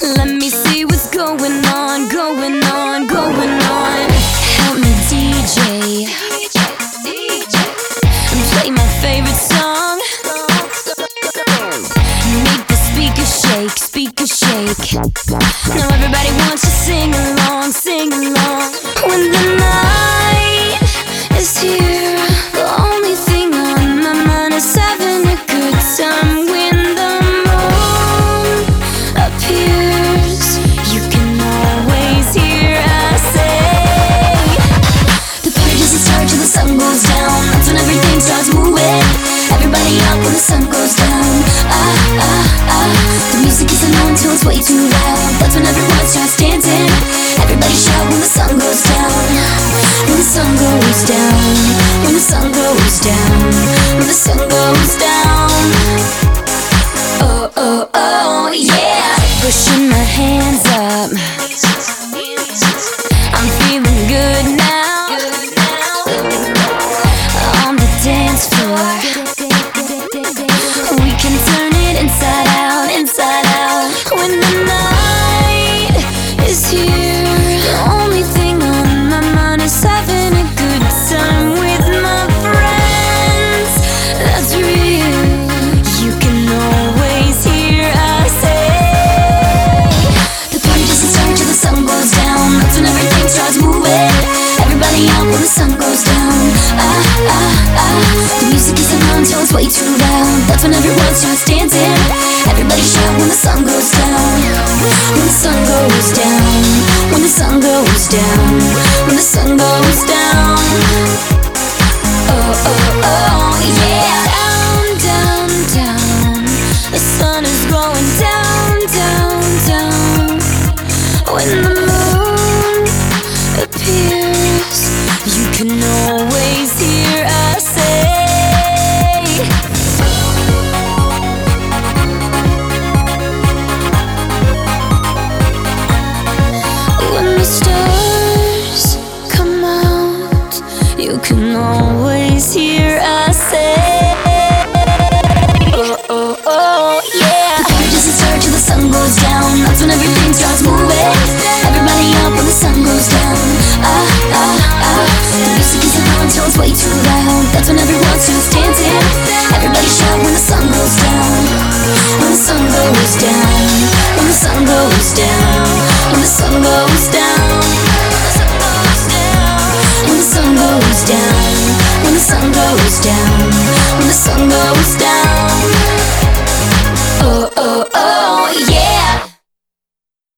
Let me see what's going on, going on, going on. Help me, DJ, and play my favorite song. Make the speakers shake. Now everybody wants to sing along, sing along. When the night is here, the only thing on my mind is having a good time. When the moon appears, you can always hear us say, the party doesn't start till the sun goes down. That's when everything starts moving. Everybody up when the sun goes down. The music isn't on till it's way too loud. That's when everyone starts dancing. Everybody shout when the sun goes down. When the sun goes down. When the sun goes down. When the sun goes down. Oh, oh, oh, yeah. Pushing my hands up. I'm feeling good now. On the dance floor, we can turn it inside out, inside out. When the night is here, the only thing on my mind is having a good time with my friends. That's real. You can always hear us say, the party doesn't start till the sun goes down. That's when everything starts moving. Everybody out when the sun goes down. The music isn't on till it's way too loud. That's when everyone starts dancing. Everybody shout when the sun goes down. When the sun goes down. When the sun goes down. When the sun goes down. Oh, oh, oh, yeah. Down, down, down. The sun is going down, down, down. When the moon appears, you can always hear us say, when the stars come out, you can always hear us say, oh, oh, oh, yeah. The party doesn't start till the sun goes down. That's when everything starts moving. Everybody up when the sun goes down. The music isn't on till it's way too loud. That's when everyone starts dancing. Everybody shout when the sun goes down. When the sun goes down. When the sun goes down. When the sun goes down. When the sun goes down. When the sun goes down. When the sun goes down.